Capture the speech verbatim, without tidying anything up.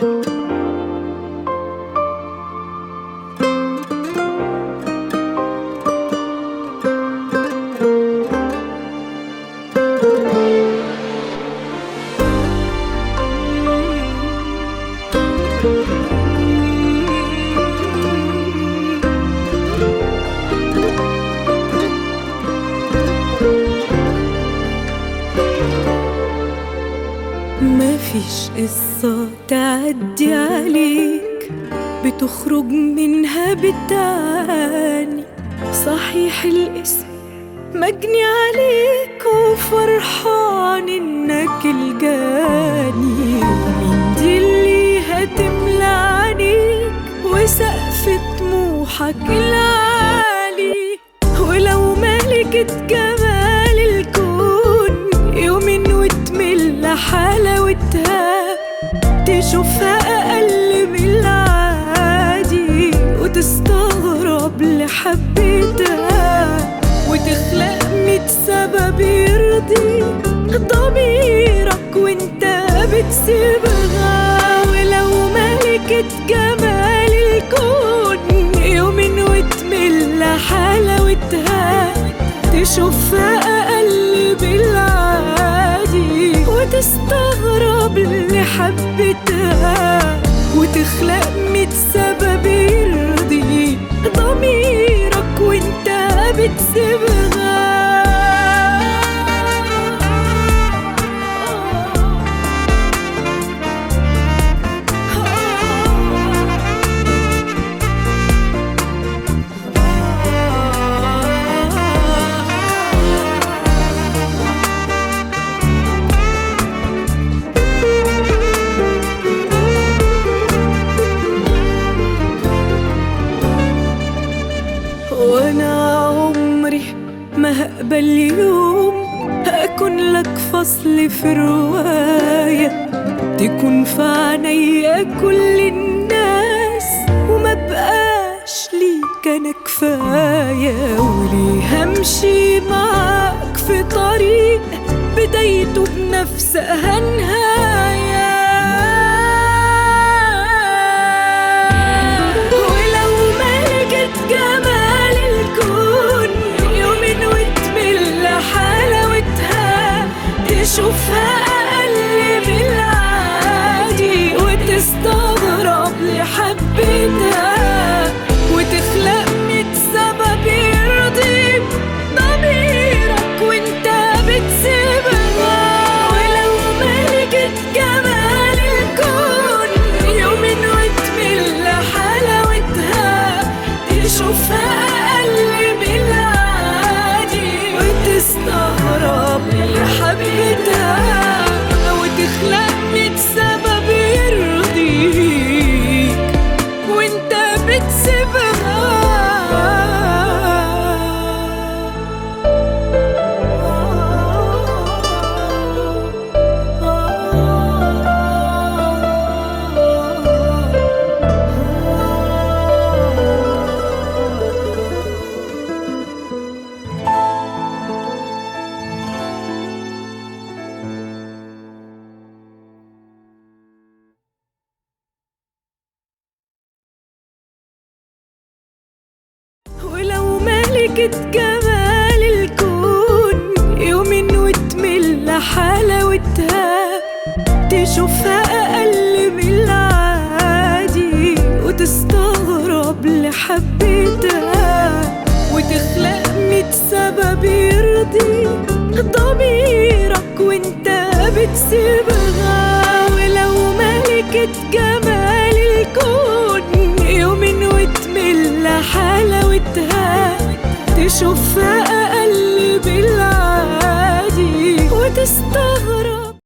مفيش قصة تعدي عليك بتخرج منها بالتاني. صحيح الاسم مجني عليك وفرحان انك الجاني. مين دي اللي هتملى عينيك وسقف طموحك العالي؟ ولو ملكة جمال الكون يومين وتمل حلاوتها، تشوفها أقل من العادي وتستغرب لحبتها، وتخلق ميت سبب يرضي ضميرك وانت بتسيبها. ولو ملكة جمال الكون يومين وتمل حلاوتها، تشوفها أقل بالعادي وتستغرب لحبتها، وتخلق ميت سبب يرضي ضميرك وانت بتسيبها. وانا عمري ما هقبل يوم اكون لك فصل في رواية، تكون في عينيا كل الناس وما بقاش ليك انا كفاية. وليه همشي معاك في طريق بدايته بنفسها نهاية؟ ولو ملكة جمال الكون يومين وتمل حلاوتها، تشوفها أقل من العادي وتستغرب لحبتها، وتخلق ميت سبب يرضي ضميرك وانت بتسيبها. ولو ملكة جمال الكون يومين وتمل حلاوتها، تشوفها أقل من العادي وتستغرب لحبتها، وتخلق ميت سبب يرضيك وانت بتسيبها. ولو ملكة جمال الكون يومين وتمل حلاوتها، تشوفها أقل من العادي وتستغرب لحبتها، وتخلق ميت سبب يرضي ضميرك وانت بتسيبها. ولو ملكة جمال الكون يومين وتمل حلاوتها، تشوفها